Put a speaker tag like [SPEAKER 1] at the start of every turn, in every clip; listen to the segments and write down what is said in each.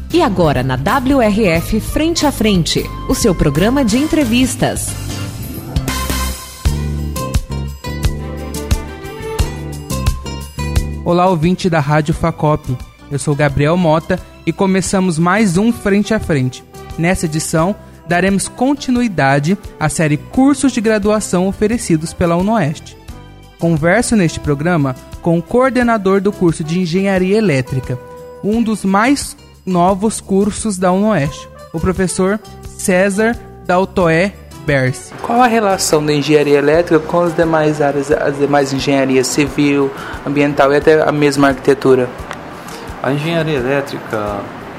[SPEAKER 1] E agora na WRF Frente a Frente, o seu programa de entrevistas.
[SPEAKER 2] Olá, ouvinte da Rádio Facop. Eu sou Gabriel Mota e começamos mais um Frente a Frente. Nessa edição, daremos continuidade à série Cursos de Graduação oferecidos pela UNOeste. Converso neste programa com o coordenador do curso de Engenharia Elétrica, um dos mais novos cursos da UNOeste, o professor César Daltoé Berce.
[SPEAKER 3] Qual a relação da engenharia elétrica com as demais áreas, as demais engenharias civil, ambiental e até a mesma arquitetura?
[SPEAKER 4] A engenharia elétrica,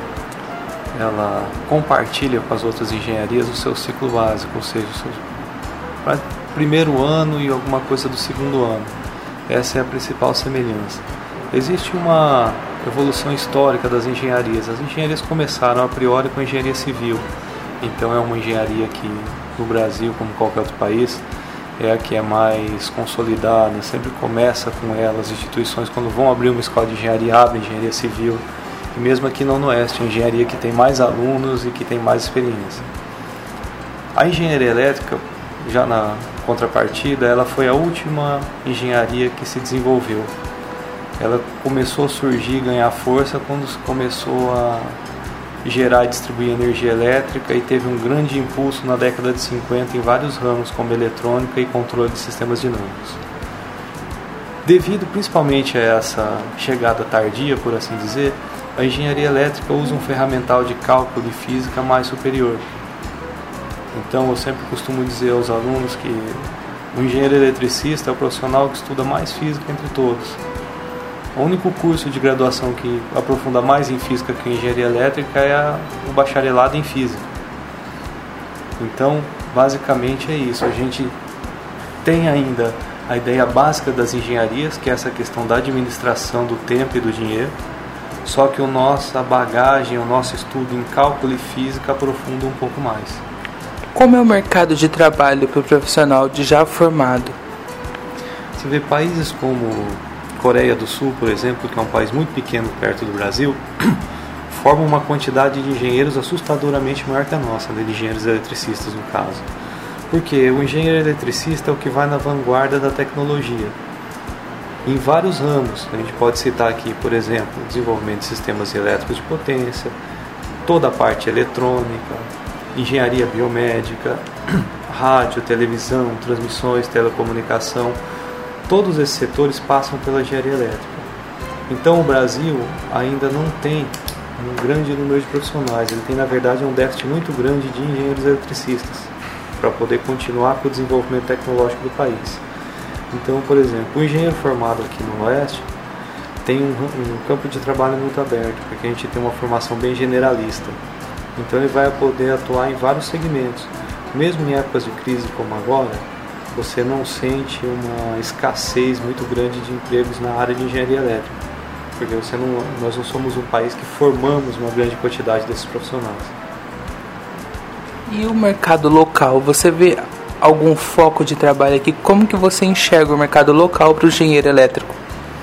[SPEAKER 4] ela compartilha com as outras engenharias o seu ciclo básico, ou seja, o seu primeiro ano e alguma coisa do segundo ano. Essa é a principal semelhança. Existe uma evolução histórica das engenharias. As engenharias começaram a priori com a engenharia civil. Então é uma engenharia que no Brasil, como qualquer outro país, é a que é mais consolidada, sempre começa com ela. As instituições, quando vão abrir uma escola de engenharia, abrem engenharia civil. E mesmo aqui na UNOeste, a engenharia que tem mais alunos e que tem mais experiência. A engenharia elétrica, já na contrapartida, ela foi a última engenharia que se desenvolveu. Ela começou a surgir e ganhar força quando começou a gerar e distribuir energia elétrica e teve um grande impulso na década de 50 em vários ramos, como eletrônica e controle de sistemas dinâmicos. Devido principalmente a essa chegada tardia, por assim dizer, a engenharia elétrica usa um ferramental de cálculo e física mais superior. Então eu sempre costumo dizer aos alunos que o engenheiro eletricista é o profissional que estuda mais física entre todos. O único curso de graduação que aprofunda mais em física que em engenharia elétrica é o bacharelado em física. Então, basicamente é isso. A gente tem ainda a ideia básica das engenharias, que é essa questão da administração do tempo e do dinheiro, só que a nossa bagagem, o nosso estudo em cálculo e física aprofunda um pouco mais.
[SPEAKER 3] Como é o mercado de trabalho para o profissional de já formado?
[SPEAKER 4] Você vê países como Coreia do Sul, por exemplo, que é um país muito pequeno perto do Brasil, forma uma quantidade de engenheiros assustadoramente maior que a nossa, de engenheiros eletricistas no caso. Porque o engenheiro eletricista é o que vai na vanguarda da tecnologia. Em vários ramos, a gente pode citar aqui, por exemplo, desenvolvimento de sistemas elétricos de potência, toda a parte eletrônica, engenharia biomédica, rádio, televisão, transmissões, telecomunicação. Todos esses setores passam pela engenharia elétrica. Então o Brasil ainda não tem um grande número de profissionais. Ele tem, na verdade, um déficit muito grande de engenheiros eletricistas para poder continuar com o desenvolvimento tecnológico do país. Então, por exemplo, o engenheiro formado aqui no Oeste tem um campo de trabalho muito aberto, porque a gente tem uma formação bem generalista. Então ele vai poder atuar em vários segmentos. Mesmo em épocas de crise como agora, você não sente uma escassez muito grande de empregos na área de engenharia elétrica, porque nós não somos um país que formamos uma grande quantidade desses profissionais.
[SPEAKER 3] E o mercado local, você vê algum foco de trabalho aqui? Como que você enxerga o mercado local para o engenheiro elétrico?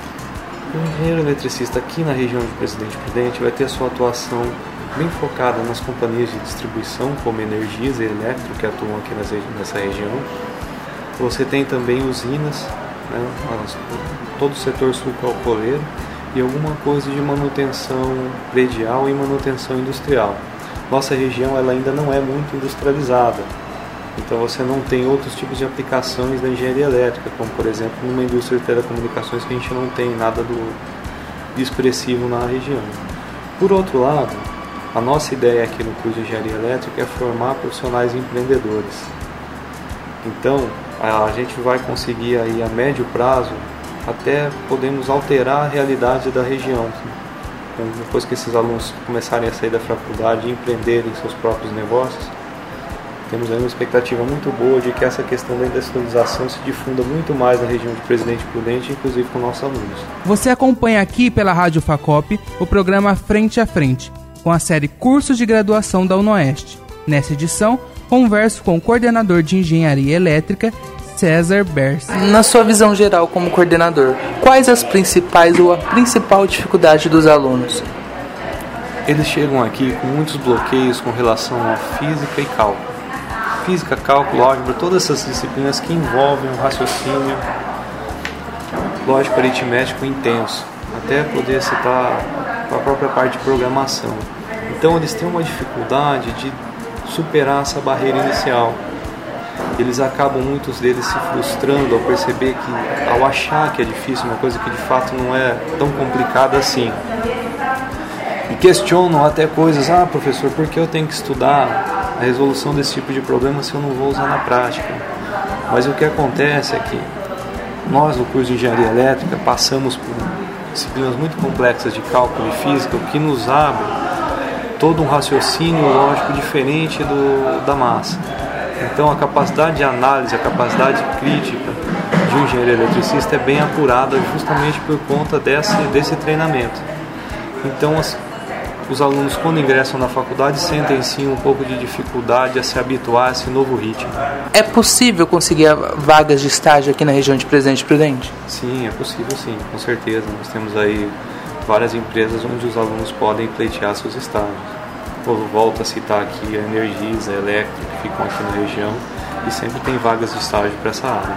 [SPEAKER 4] O engenheiro eletricista aqui na região de Presidente Prudente vai ter a sua atuação bem focada nas companhias de distribuição, como Energisa e Eletro, que atuam aqui nessa região. Você tem também usinas, né, todo o setor sul-calcoleiro e alguma coisa de manutenção predial e manutenção industrial. Nossa região ela ainda não é muito industrializada, então você não tem outros tipos de aplicações da engenharia elétrica, como por exemplo numa indústria de telecomunicações que a gente não tem nada de expressivo na região. Por outro lado, a nossa ideia aqui no curso de engenharia elétrica é formar profissionais empreendedores. Então, a gente vai conseguir aí a médio prazo até podemos alterar a realidade da região. Depois que esses alunos começarem a sair da faculdade e empreenderem seus próprios negócios, temos aí uma expectativa muito boa de que essa questão da industrialização se difunda muito mais na região de Presidente Prudente, inclusive com nossos alunos.
[SPEAKER 2] Você acompanha aqui pela Rádio Facop o programa Frente a Frente, com a série Cursos de Graduação da UNOeste. Nessa edição, converso com o coordenador de Engenharia Elétrica, César Berce.
[SPEAKER 3] Na sua visão geral como coordenador, quais as principais ou a principal dificuldade dos alunos?
[SPEAKER 4] eles chegam aqui com muitos bloqueios com relação a física e cálculo. Física, cálculo, álgebra, todas essas disciplinas que envolvem um raciocínio lógico aritmético intenso, até poder citar a própria parte de programação. Então eles têm uma dificuldade de superar essa barreira inicial. Eles acabam, muitos deles, se frustrando ao perceber que, ao achar que é difícil, uma coisa que de fato não é tão complicada assim. E questionam até coisas, professor, por que eu tenho que estudar a resolução desse tipo de problema se eu não vou usar na prática? Mas o que acontece é que nós, no curso de Engenharia Elétrica, passamos por disciplinas muito complexas de cálculo e física, o que nos abre todo um raciocínio lógico diferente da massa. Então a capacidade de análise, a capacidade crítica de um engenheiro eletricista é bem apurada justamente por conta desse treinamento. Então os alunos, quando ingressam na faculdade, sentem sim um pouco de dificuldade a se habituar a esse novo ritmo.
[SPEAKER 3] É possível conseguir vagas de estágio aqui na região de Presidente Prudente?
[SPEAKER 4] Sim, é possível sim, com certeza. Nós temos aí várias empresas onde os alunos podem pleitear seus estágios. Eu volto a citar aqui a Energisa, a Electro, que ficam aqui na região, e sempre tem vagas de estágio para essa área.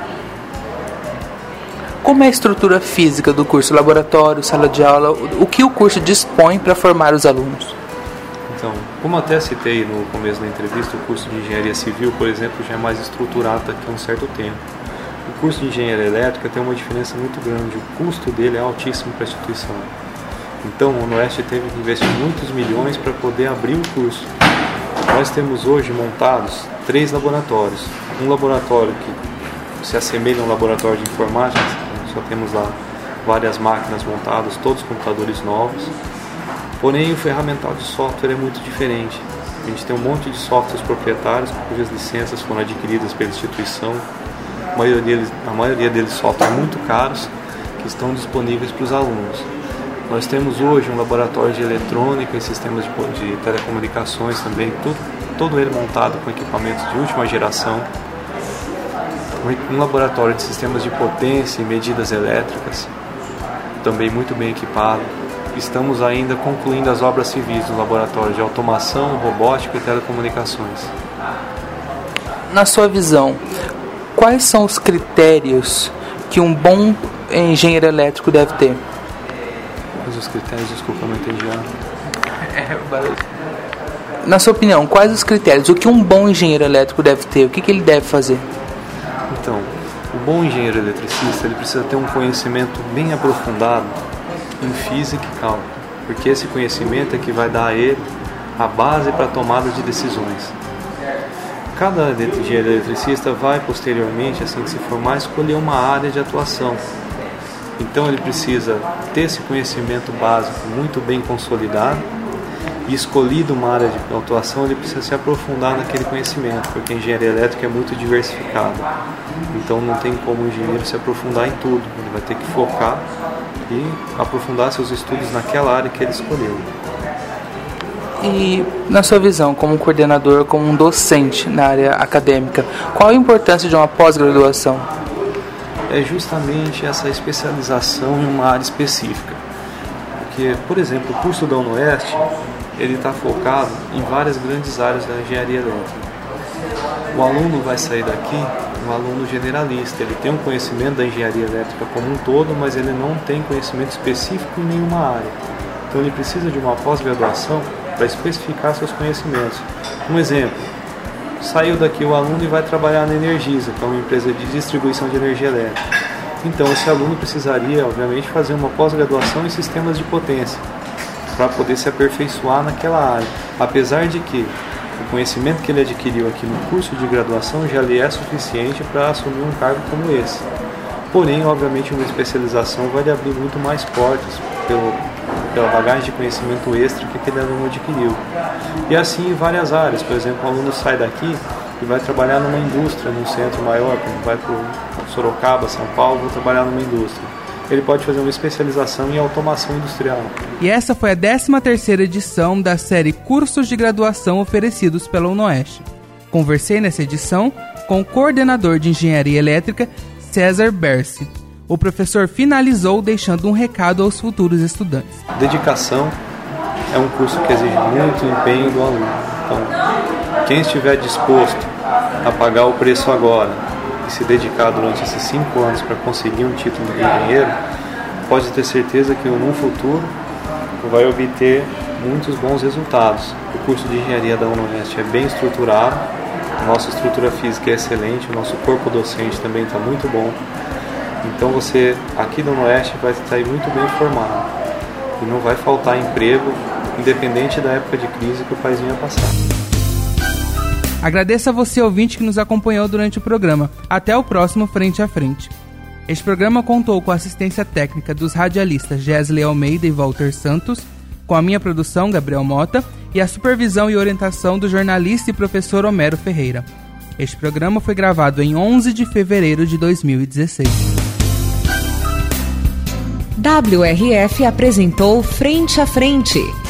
[SPEAKER 3] Como é a estrutura física do curso? Laboratório, sala de aula, o que o curso dispõe para formar os alunos?
[SPEAKER 4] Então, como até citei no começo da entrevista, o curso de Engenharia Civil, por exemplo, já é mais estruturado daqui a um certo tempo. O curso de Engenharia Elétrica tem uma diferença muito grande, o custo dele é altíssimo para a instituição. Então, o Onoeste teve que investir muitos milhões para poder abrir o curso. Nós temos hoje montados 3 laboratórios. Um laboratório que se assemelha a um laboratório de informática, só temos lá várias máquinas montadas, todos computadores novos. Porém, o ferramental de software é muito diferente. A gente tem um monte de softwares proprietários cujas licenças foram adquiridas pela instituição. A maioria deles softwares muito caros que estão disponíveis para os alunos. Nós temos hoje um laboratório de eletrônica e sistemas de telecomunicações também, todo ele montado com equipamentos de última geração. Um laboratório de sistemas de potência e medidas elétricas, também muito bem equipado. Estamos ainda concluindo as obras civis do laboratório de automação, robótica e telecomunicações.
[SPEAKER 3] Na sua visão, quais são os critérios que um bom engenheiro elétrico deve ter?
[SPEAKER 4] Os critérios, desculpa, não entendi.
[SPEAKER 3] Na sua opinião, quais os critérios? O que um bom engenheiro elétrico deve ter? O que ele deve fazer?
[SPEAKER 4] Então, o bom engenheiro eletricista ele precisa ter um conhecimento bem aprofundado em física e cálculo, porque esse conhecimento é que vai dar a ele a base para a tomada de decisões. Cada engenheiro eletricista vai posteriormente, assim que se formar, escolher uma área de atuação. Então ele precisa ter esse conhecimento básico muito bem consolidado e escolhido uma área de atuação, ele precisa se aprofundar naquele conhecimento, porque a engenharia elétrica é muito diversificada. Então não tem como o engenheiro se aprofundar em tudo, ele vai ter que focar e aprofundar seus estudos naquela área que ele escolheu.
[SPEAKER 3] E na sua visão, como um coordenador, como um docente na área acadêmica, qual a importância de uma pós-graduação?
[SPEAKER 4] É justamente essa especialização em uma área específica. Porque, por exemplo, o curso da Onoeste, ele está focado em várias grandes áreas da engenharia elétrica. O aluno vai sair daqui um aluno generalista, ele tem um conhecimento da engenharia elétrica como um todo, mas ele não tem conhecimento específico em nenhuma área. Então ele precisa de uma pós-graduação para especificar seus conhecimentos. Um exemplo, saiu daqui o aluno e vai trabalhar na Energisa, que é uma empresa de distribuição de energia elétrica. Então esse aluno precisaria, obviamente, fazer uma pós-graduação em sistemas de potência, para poder se aperfeiçoar naquela área. Apesar de que o conhecimento que ele adquiriu aqui no curso de graduação já lhe é suficiente para assumir um cargo como esse. Porém, obviamente, uma especialização vai lhe abrir muito mais portas pela bagagem de conhecimento extra que aquele aluno adquiriu. E assim em várias áreas. Por exemplo, o aluno sai daqui e vai trabalhar numa indústria, num centro maior, como vai para Sorocaba, São Paulo, vou trabalhar numa indústria. Ele pode fazer uma especialização em automação industrial.
[SPEAKER 2] E essa foi a 13ª edição da série Cursos de Graduação oferecidos pela Onoeste. Conversei nessa edição com o coordenador de Engenharia Elétrica, César Berce. O professor finalizou deixando um recado aos futuros estudantes.
[SPEAKER 4] Dedicação, é um curso que exige muito empenho do aluno. Então, quem estiver disposto a pagar o preço agora e se dedicar durante esses 5 anos para conseguir um título de engenheiro, pode ter certeza que no futuro vai obter muitos bons resultados. O curso de engenharia da UNOeste é bem estruturado, a nossa estrutura física é excelente, o nosso corpo docente também está muito bom. Então você aqui da UNOeste vai estar muito bem formado e não vai faltar emprego, independente da época de crise que o país venha passar.
[SPEAKER 2] Agradeço a você, ouvinte, que nos acompanhou durante o programa. Até o próximo Frente a Frente. Este programa contou com a assistência técnica dos radialistas Gesley Almeida e Walter Santos, com a minha produção, Gabriel Mota, e a supervisão e orientação do jornalista e professor Homero Ferreira. Este programa foi gravado em 11 de fevereiro de 2016.
[SPEAKER 1] WRF apresentou Frente a Frente.